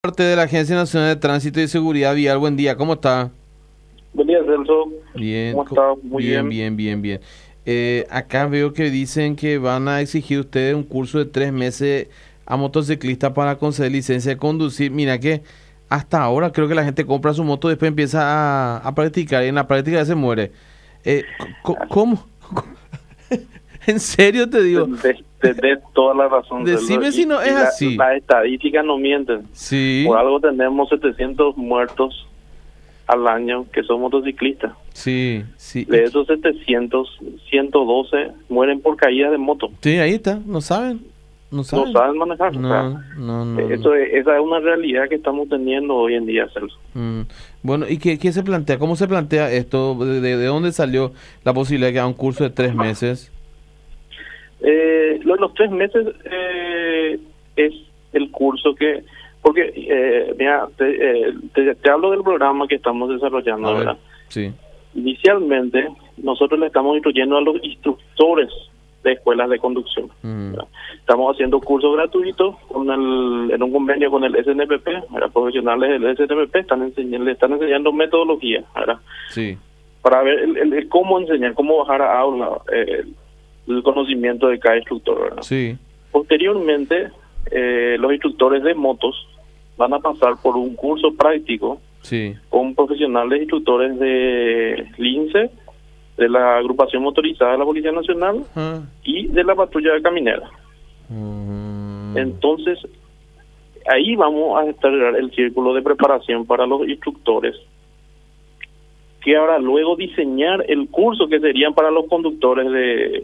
De la Agencia Nacional de Tránsito y Seguridad Vial, buen día, ¿cómo está? Buen día, Celso. Bien, ¿Cómo está? Muy bien. Acá veo que dicen que van a exigir ustedes un curso de 3 meses a motociclistas para conceder licencia de conducir. Mira que hasta ahora creo que la gente compra su moto, después empieza a practicar y en la práctica ya se muere. ¿Cómo? En serio te digo. De toda la razón, Celso. Decime si no es así. Las estadísticas no mienten. Sí, Por algo tenemos 700 muertos al año que son motociclistas. sí. De esos 700, 112 mueren por caídas de moto. Sí, ahí está, no saben. No saben manejar. No. Esa es una realidad que estamos teniendo hoy en día, Celso. Bueno, ¿y qué se plantea? ¿Cómo se plantea esto? ¿De dónde salió la posibilidad de que haga un curso de 3 meses? Los 3 meses es el curso que... Porque, mira, te hablo del programa que estamos desarrollando A ver, ahora. sí. Inicialmente, nosotros le estamos instruyendo a los instructores de escuelas de conducción. ¿Verdad? Estamos haciendo cursos gratuitos en un convenio con el SNPP. Profesionales del SNPP le están enseñando metodología, ¿verdad? Sí. Para ver el cómo enseñar, cómo bajar a aula el conocimiento de cada instructor, ¿verdad? Sí. Posteriormente, los instructores de motos van a pasar por un curso práctico Sí. con profesionales instructores de LINCE, de la agrupación motorizada de la Policía Nacional y de la patrulla de caminera. Entonces, ahí vamos a establecer el círculo de preparación para los instructores, que ahora luego diseñar el curso que serían para los conductores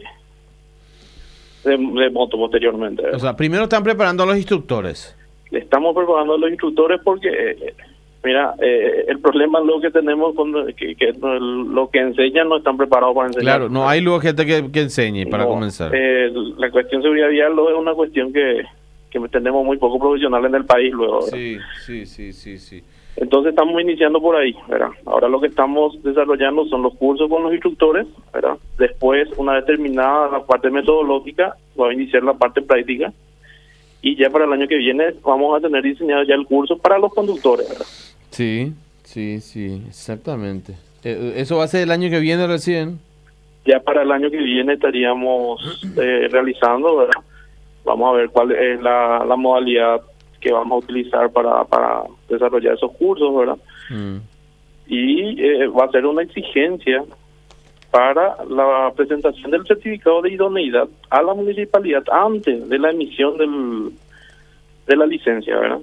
de moto posteriormente. O sea, primero están preparando a los instructores. Le estamos preparando a los instructores porque, mira, el problema es lo que tenemos que lo que enseñan no están preparados para enseñar. Claro, no hay luego gente que enseñe para comenzar. La cuestión de seguridad vial es una cuestión que tenemos muy poco profesional en el país luego. Sí. Entonces estamos iniciando por ahí, ¿verdad? Ahora lo que estamos desarrollando son los cursos con los instructores, ¿verdad? Después, una vez terminada la parte metodológica, va a iniciar la parte práctica. Y ya para el año que viene vamos a tener diseñado ya el curso para los conductores, ¿verdad? Sí, exactamente. ¿Eso va a ser el año que viene recién? Ya para el año que viene estaríamos realizando, ¿verdad? Vamos a ver cuál es la modalidad que vamos a utilizar para desarrollar esos cursos, ¿verdad? Y va a ser una exigencia para la presentación del certificado de idoneidad a la municipalidad antes de la emisión de la licencia, ¿verdad?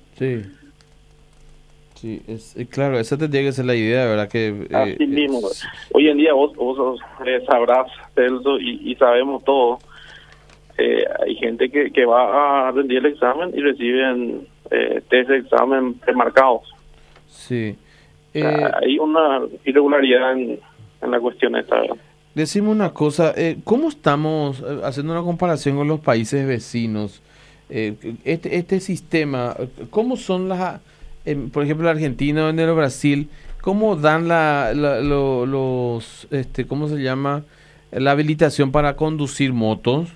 Sí, claro, esa tendría que ser la idea, ¿verdad? Así mismo. Hoy en día vos sabrás, Celso, y sabemos todo. Hay gente que va a rendir el examen y reciben test de examen premarcados. Sí. Hay una irregularidad en la cuestión esta, ¿verdad? Decime una cosa, ¿cómo estamos haciendo una comparación con los países vecinos? Este sistema, ¿cómo son por ejemplo, en Argentina o en el Brasil, cómo dan ¿cómo se llama? La habilitación para conducir motos?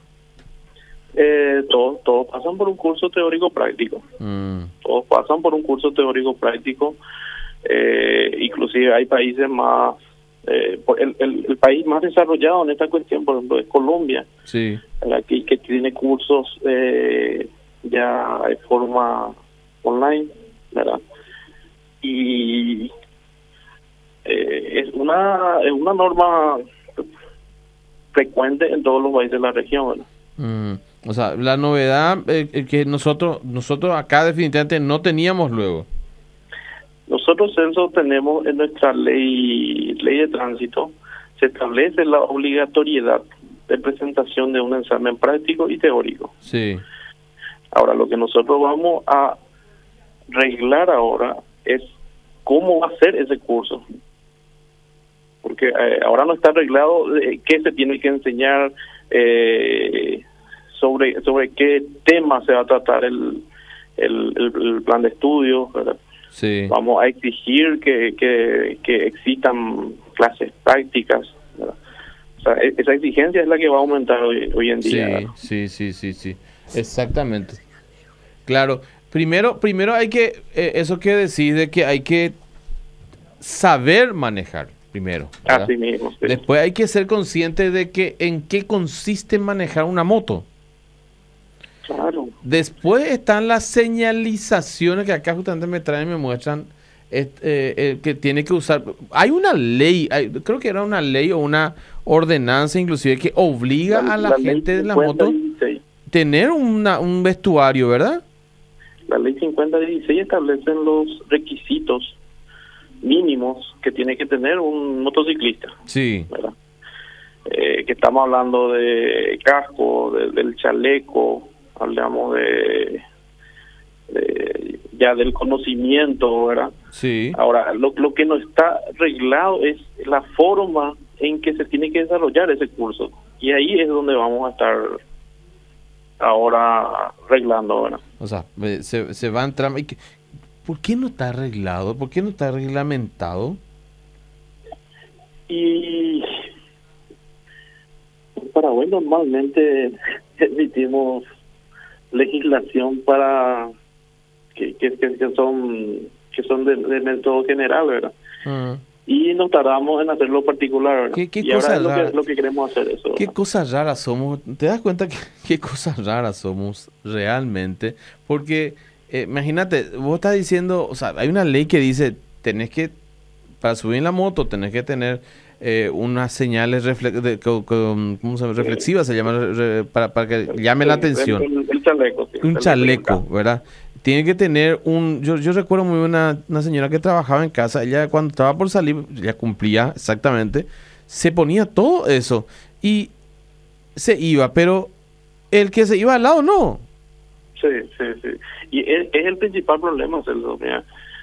Todos pasan por un curso teórico práctico. Todos pasan por un curso teórico práctico. Inclusive hay países más... el país más desarrollado en esta cuestión, por ejemplo, es Colombia. Sí. Que tiene cursos ya de forma online, ¿verdad? Y es una norma frecuente en todos los países de la región, ¿verdad? O sea, la novedad que nosotros acá definitivamente no teníamos luego. Nosotros, Celso, tenemos en nuestra ley de tránsito, se establece la obligatoriedad de presentación de un examen práctico y teórico. Sí. Ahora, lo que nosotros vamos a arreglar ahora es cómo va a ser ese curso. Porque ahora no está arreglado qué se tiene que enseñar, sobre qué tema se va a tratar el plan de estudio, ¿verdad? Sí. Vamos a exigir que existan clases prácticas, ¿verdad? O sea, esa exigencia es la que va a aumentar hoy en día. Sí, exactamente. Claro, Primero hay que, eso que decís de que hay que saber manejar, primero, ¿verdad? Así mismo, sí. Después hay que ser consciente de que en qué consiste manejar una moto. Claro. Después están las señalizaciones que acá justamente me traen y me muestran que tiene que usar. Hay una ley, creo que era una ley o una ordenanza inclusive que obliga a la gente de la moto tener un vestuario, ¿verdad? La ley 5016 establece los requisitos mínimos que tiene que tener un motociclista. Sí. ¿Verdad? Que estamos hablando de casco, del chaleco, hablamos ya del conocimiento, ¿verdad? Sí. Ahora, lo que no está arreglado es la forma en que se tiene que desarrollar ese curso. Y ahí es donde vamos a estar ahora arreglando, ¿verdad? O sea, se va a entrar. ¿Por qué no está arreglado? ¿Por qué no está reglamentado? Y en Paraguay normalmente emitimos legislación para que son de método general, ¿verdad? Y nos tardamos en hacerlo particular, ¿verdad? ¿Qué y cosa ahora rara? es lo que queremos hacer eso, ¿verdad? ¿Qué cosas raras somos? ¿Te das cuenta qué cosas raras somos realmente? Porque imagínate, vos estás diciendo, o sea, hay una ley que dice, para subir en la moto, tenés que tener unas señales reflexivas, se llama, para que llame la atención. El chaleco. Sí, un chaleco, ¿verdad? Tiene que tener yo recuerdo muy bien una señora que trabajaba en casa, ella cuando estaba por salir, ya cumplía exactamente, se ponía todo eso y se iba, pero el que se iba al lado no. Sí. Y es el principal problema, Celso. Mira,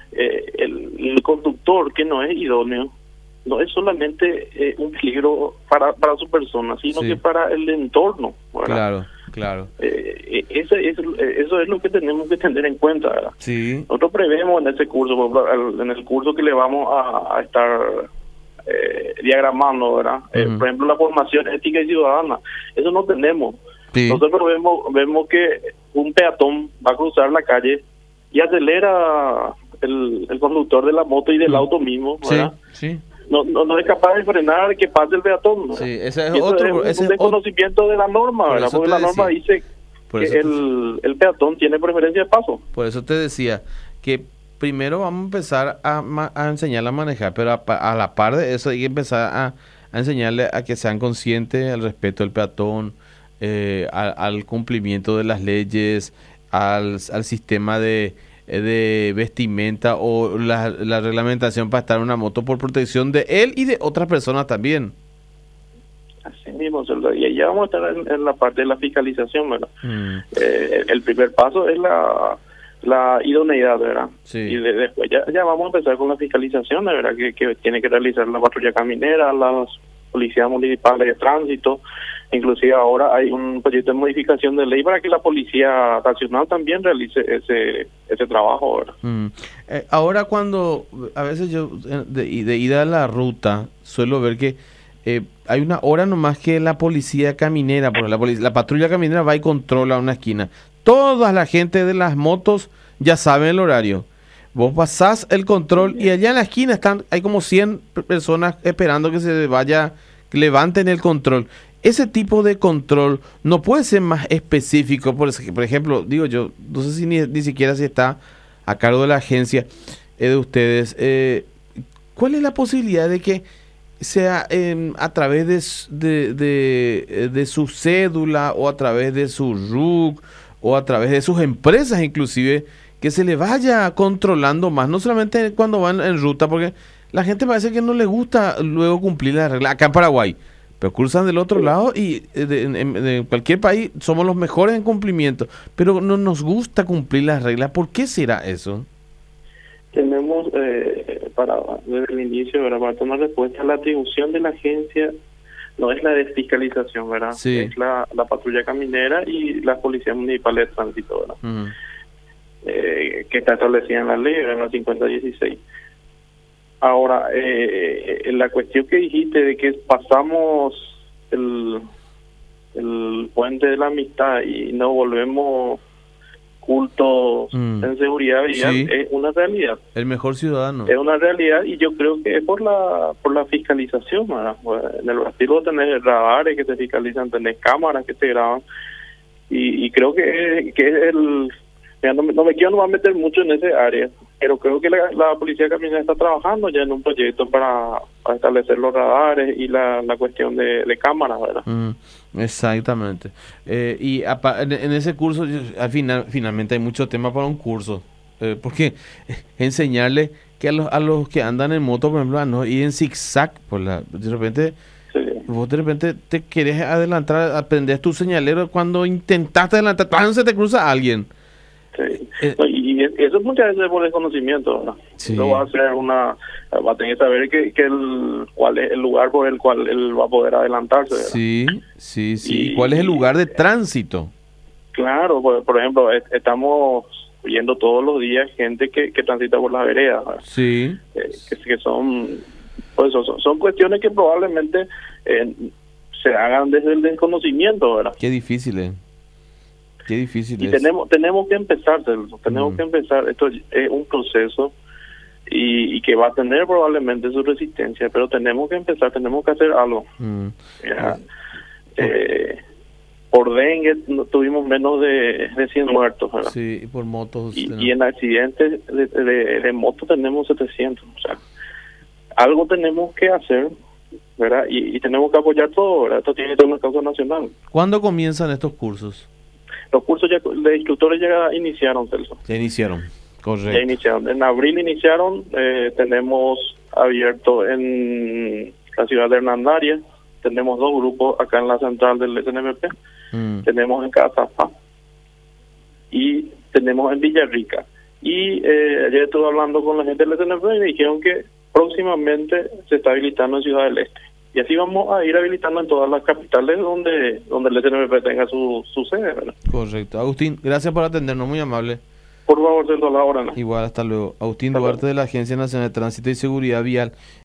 el conductor que no es idóneo no es solamente un peligro para su persona, sino que para el entorno, ¿verdad? Claro. Eso es lo que tenemos que tener en cuenta, ¿verdad? Sí. Nosotros prevemos en ese curso, en el curso que le vamos a estar diagramando, ¿verdad? Por ejemplo, la formación ética y ciudadana, eso no tenemos. Sí. Nosotros vemos que un peatón va a cruzar la calle y acelera el conductor de la moto y del auto mismo, ¿verdad? Sí. No es capaz de frenar que pase el peatón, ¿no? Sí, ese es otro. Es un desconocimiento de la norma, ¿verdad? Porque la norma dice que el peatón tiene preferencia de paso. Por eso te decía que primero vamos a empezar a enseñarle a manejar, pero a la par de eso hay que empezar a enseñarle a que sean conscientes al respeto del peatón, al cumplimiento de las leyes, al sistema de vestimenta o la reglamentación para estar en una moto por protección de él y de otras personas también. Así mismo, y allá vamos a estar en la parte de la fiscalización, ¿verdad? El primer paso es la idoneidad, ¿verdad? Sí. Y después ya vamos a empezar con la fiscalización, ¿verdad? Que tiene que realizar la patrulla caminera, las policías municipales de tránsito. Inclusive ahora hay un proyecto de modificación de ley para que la Policía Nacional también realice ese trabajo, ¿verdad? Ahora cuando a veces yo de ida a la ruta suelo ver que hay una hora nomás que la policía caminera, porque la patrulla caminera va y controla una esquina. Toda la gente de las motos ya saben el horario. Vos pasás el control y allá en la esquina hay como 100 personas esperando que se vaya, que levanten el control. Ese tipo de control no puede ser más específico. Por ejemplo, digo yo, no sé si ni siquiera si está a cargo de la agencia de ustedes. ¿Cuál es la posibilidad de que sea a través de su cédula o a través de su RUC o a través de sus empresas inclusive, que se le vaya controlando más? No solamente cuando van en ruta, porque la gente parece que no le gusta luego cumplir las reglas. Acá en Paraguay, pero cruzan del otro lado y en cualquier país somos los mejores en cumplimiento, pero no nos gusta cumplir las reglas. ¿Por qué será eso? Tenemos, desde el inicio, ¿verdad? Para tomar respuesta, la atribución de la agencia no es la de fiscalización, ¿verdad? Sí. Es la patrulla caminera y las policías municipales de tránsito, ¿verdad? Que está establecida en la ley, en la 5016. Ahora, la cuestión que dijiste de que pasamos el puente de la amistad y no volvemos cultos en seguridad vial, Sí. es una realidad. El mejor ciudadano. Es una realidad y yo creo que es por la fiscalización, ¿verdad? Pues, en el Brasil tenés radares que te fiscalizan, tenés cámaras que te graban y creo que es el... Mira, no me quiero no meter mucho en ese área, pero creo que la policía camionera está trabajando ya en un proyecto para establecer los radares y la cuestión de cámaras, ¿verdad? Exactamente. En ese curso, finalmente hay mucho tema para un curso. Porque enseñarle que a los que andan en moto, por ejemplo, a no ir en zigzag, de repente, Sí. vos de repente te querés adelantar, aprendes tu señalero cuando intentaste adelantar, ¡pam! Se te cruza alguien. Sí. No, y eso muchas veces por desconocimiento, ¿verdad? Sí. Lo va a hacer va a tener que saber cuál es el lugar por el cual él va a poder adelantarse, ¿verdad? Sí. ¿Y cuál es el lugar de tránsito? Claro, por ejemplo, estamos viendo todos los días gente que transita por las veredas, ¿verdad? Sí. Que son, pues son cuestiones que probablemente se hagan desde el desconocimiento, ¿verdad? Qué difícil es. Qué difícil Y es. tenemos que empezar, Celso, tenemos que empezar. Esto es un proceso y que va a tener probablemente su resistencia, pero tenemos que empezar, tenemos que hacer algo. Mira, por dengue tuvimos menos de 100 muertos, ¿verdad? Sí, y por motos. Y en accidentes de moto tenemos 700. O sea, algo tenemos que hacer, ¿verdad? Y tenemos que apoyar todo, ¿verdad? Esto tiene que ser una causa nacional. ¿Cuándo comienzan estos cursos? Los cursos de instructores ya iniciaron, Celso. Ya iniciaron, correcto. Ya iniciaron. En abril iniciaron, tenemos abierto en la ciudad de Hernandarias, tenemos 2 grupos acá en la central del SNMP, tenemos en Cazapá y tenemos en Villarrica. Y ayer estuve hablando con la gente del SNMP y me dijeron que próximamente se está habilitando en Ciudad del Este. Y así vamos a ir habilitando en todas las capitales donde el SNMP tenga su sede, ¿verdad? Correcto. Agustín, gracias por atendernos, muy amable. Por favor, Celso, a la hora, ¿no? Igual, hasta luego. Agustín Hasta Duarte luego. de la Agencia Nacional de Tránsito y Seguridad Vial.